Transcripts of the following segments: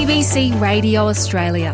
ABC Radio Australia.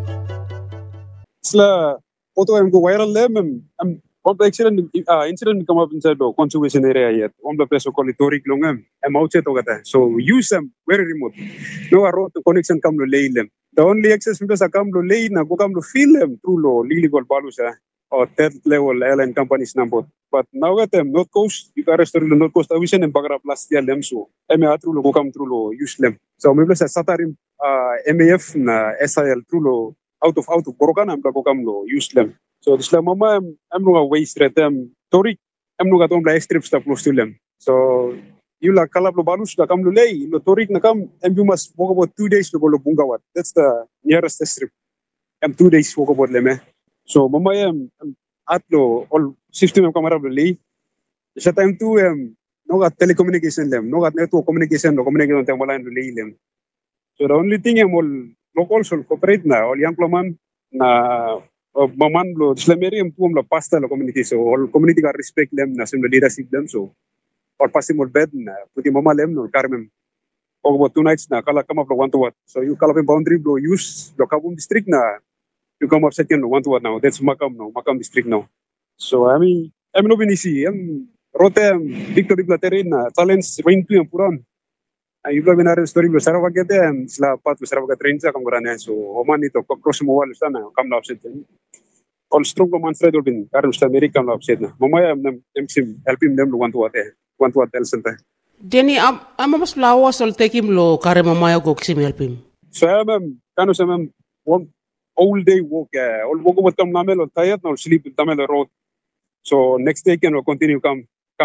Sla photo am go viral lem am on the incident come up inside the conservation area yet on the place of Toric Longam am outside of so use them very remote. No road to connection come to lay them. The only access because I come to lay na go come to feel them through low legal balusa or third level airline companies number. But now at them North Coast, you can restore the North Coast Aviation and Bagra plus the them so MA through go come through low use them. So maybe say Satarim MAF na SIL through low out of Borokana am go come low use them. So this la mama am no waste rate them Toric am no got on the strip stuff close to them. So you la kalap lo balus la kam lo lay lo Toric na kam and you must walk about 2 days to go lo Bungawat. That's the nearest strip. 2 days walk about leme. So mama am atlo all system am kamera lo lay. Sa time tu no got telecommunication them, no got network communication them wala lo lay them. So the only thing am all local sol cooperate na all young man na maman lo islameri am tuam la pasta lo community so all community ka respect them na sim leadership them so or pasimol bed na puti mama lem no karmem og about 2 nights na kala come up lo 1 to what so you call up in boundary lo use lo kabum district na you come up second lo 1 to what now that's makam district now so I mean no binisi rote victory platerin na challenge win to puran you go binar story lo sarava gete sla pat lo sarava train sa kam gorane so oman ito cross mo wal sana kam na upset all strong man thread bin karum sta america kam upset na mamaya sim help him them lo want to tell something Denny am mas lawa sol take him lo kare mamaya go sim help him so kanu samam one all day walk all walk about kam namelo tired no sleep tamelo road so next day can continue come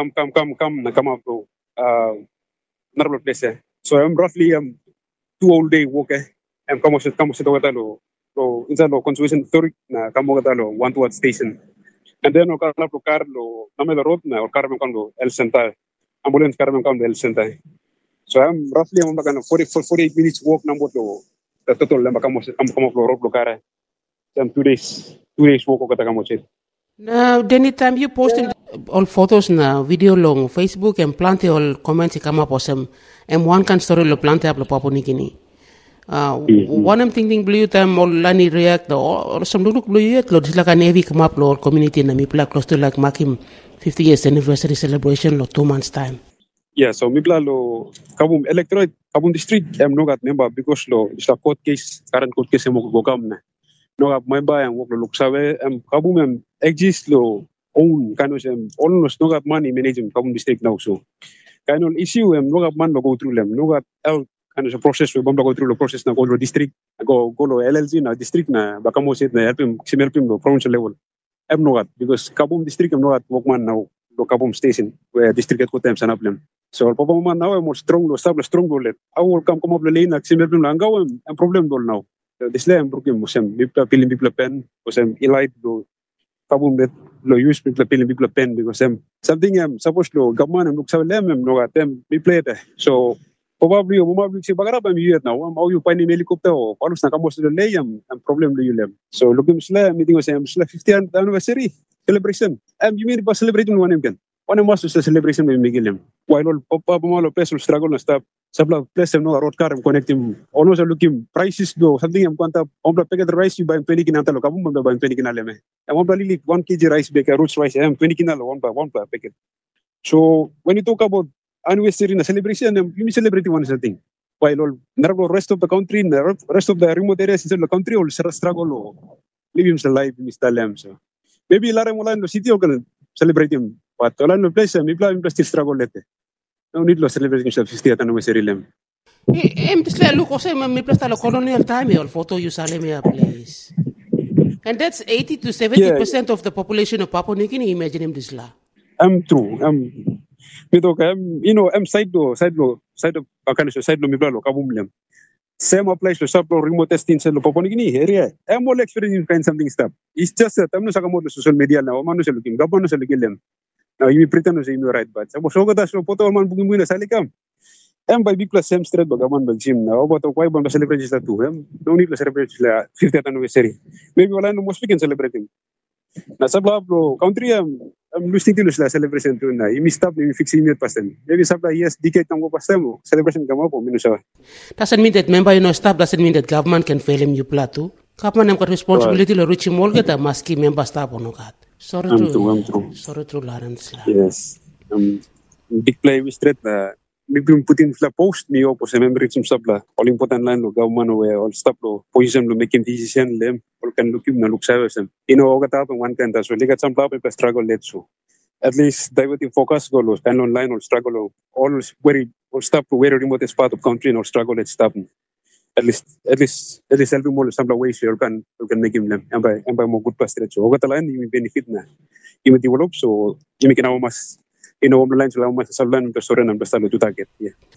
na come up to normal place so I'm roughly 2 all day walk I'm come to lo inside lo conservation Toric na kamo lo 1 to station and then o kala pro car lo namelo road na or car kan lo El Center ambulance car kan lo El Center so I'm roughly 48 minutes walk number lo the total lamba kamo lo road lo car I'm 2 days walk ko kata kamo chet now anytime you posting all photos na video long Facebook and plenty all comments come up awesome and one can story lo plenty up lo Papua New Guinea one I'm thinking blue time all lani react or some look blue yet lo disla ka navy come up lo community na mi pla close to like makim 50 years anniversary celebration lo 2 months time yeah so mi pla lo kabum electorate kabum district am no got member because lo isla current court case mo go kam na no got member and work lo luksawe kabum exist lo own kind of almost no got money managing kabum district now so kind of issue no got man go through them no got kind of process we bomba go through the process na go lo district go lo LLG na district na bakamo set na help him lo provincial level no got because kabum district no got workman now lo kabum station where district ko time sanap lem so papa man now more strong lo stable strong lo let I will come up lo lane na simel pim langaw am problem dol now this lem brokem musem bipla pilim bipla pen musem elite do kabum bet lo use bipla pilim bipla pen because something suppose lo gamman am luksa lem no got them we play it so probably si bagara pa mi now am au you pa ni helicopter o palus na kamos lo leyam am problem lo yulem so looking sla meeting was 50th anniversary celebration you mean pa celebrating one kan one must celebration with migilem while all papa malo peso struggle na stop sabla place no road car connecting almost looking prices do something am kwanta on packet rice you buy 20 kinanta lo kabum buy 20 kinaleme am on lili 1 kg rice bag roots rice am 20 kinalo one per packet so when you talk about anniversary na celebration you celebrate one something while all narrow rest of the country rest of the remote areas in the country all struggle live him life in Islam so maybe lara mo lan city o kan celebrate him but all no place mi plan still struggle lete no need lo celebrate himself 50th anniversary lem disla look ose mi plasta lo colonial time all photo you sale me a place and that's 80 to 70% of the population of Papua New Guinea imagine him disla true Mito side lo mi plalo kabum lem same applies to sub remote testing sa lo Papua New Guinea area I'm all experiencing kind something stuff it's just that I'm no saka mo social media na o manu sa looking gabon no sa lem now you pretend no say you right but so gata so poto man bugin mo na salikam by big plus same straight bagaman bag gym na o bato kwai bang celebrate sa tu no need to celebrate la 50th anniversary maybe wala no mo speaking celebrating Na sabla bro, country lustig tulus la celebration tu na. Imi stop imi fix imi pasten. Maybe sabla yes decade tango pastemo. Celebration kama po minusa. Doesn't mean that member staff doesn't mean that government can fail him you plato. Government have got responsibility to reach him all get a maski member staff on that. Sorry true. Sorry true Lawrence. Yes. Big play we straight na. Maybe put in fla post me opo sa member reach sabla. All important line lo government we all stop lo position lo making decision lem. All can look him na look service. Oga tapang one time tas ligat some people struggle let so. At least diverting focus go lo stand online or struggle all very or stop to very remote part of country or struggle at stop. At least help him all some ways you can make him and by more good pasture so oga talain you benefit na you develop so you can almost online so almost sa lan to soren ang basta lo to target yeah